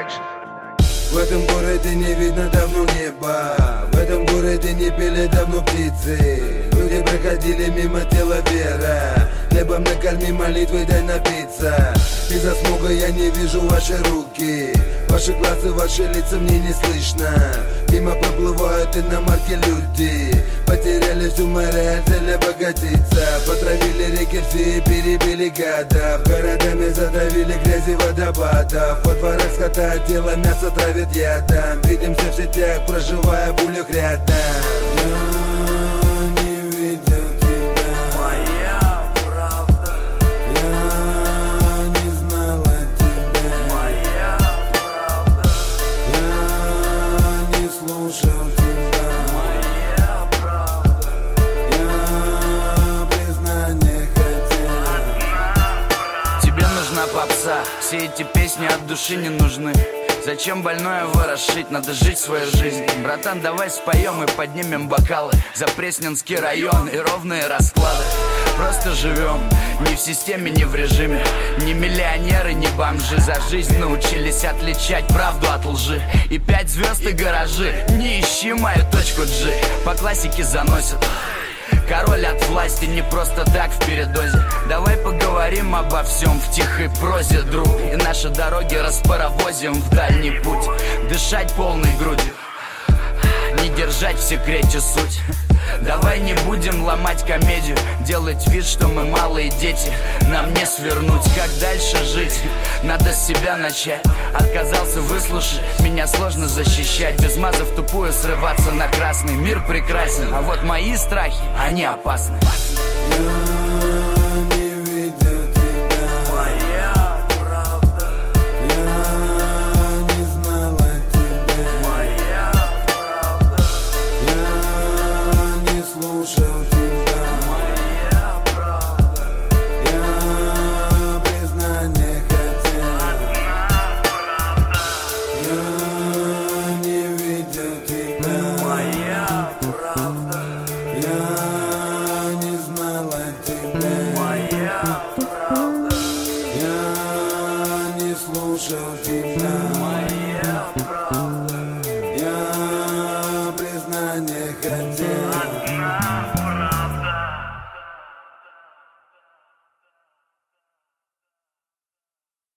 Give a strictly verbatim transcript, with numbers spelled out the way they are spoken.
В этом городе не видно давно неба, в этом городе не пели давно птицы. Люди проходили мимо тела Вера, хлебом накорми, молитвой дай напиться. Из-за смога я не вижу ваши руки, ваши глаза, ваши лица мне не слышно. Мимо проплывают иномарки люди, потеряли всю мораль, цель обогатиться. Потравили реки все и перебили гадов, городами задавили грязи водопадов. Во дворах скота тело мясо травит ядом, видимся в сетях, проживая в улях рядом. Попса. Все эти песни от души не нужны. Зачем больное ворошить, надо жить свою жизнь. Братан, давай споем и поднимем бокалы за Пресненский район и ровные расклады. Просто живем, ни в системе, ни в режиме. Ни миллионеры, ни бомжи за жизнь научились отличать правду от лжи. И пять звезд и гаражи, не ищи мою точку G. По классике заносят. Король от власти не просто так в передозе. Давай поговорим обо всем в тихой прозе, друг. И наши дороги распаровозим в дальний путь. Дышать полной грудью, не держать в секрете суть. Давай не будем ломать комедию, делать вид, что мы малые дети. Нам не свернуть, как дальше жить, надо с себя начать. Отказался выслушать, меня сложно защищать. Без маза в тупую срываться на красный. Мир прекрасен, а вот мои страхи, они опасны. Я не слушал тебя, моя правда.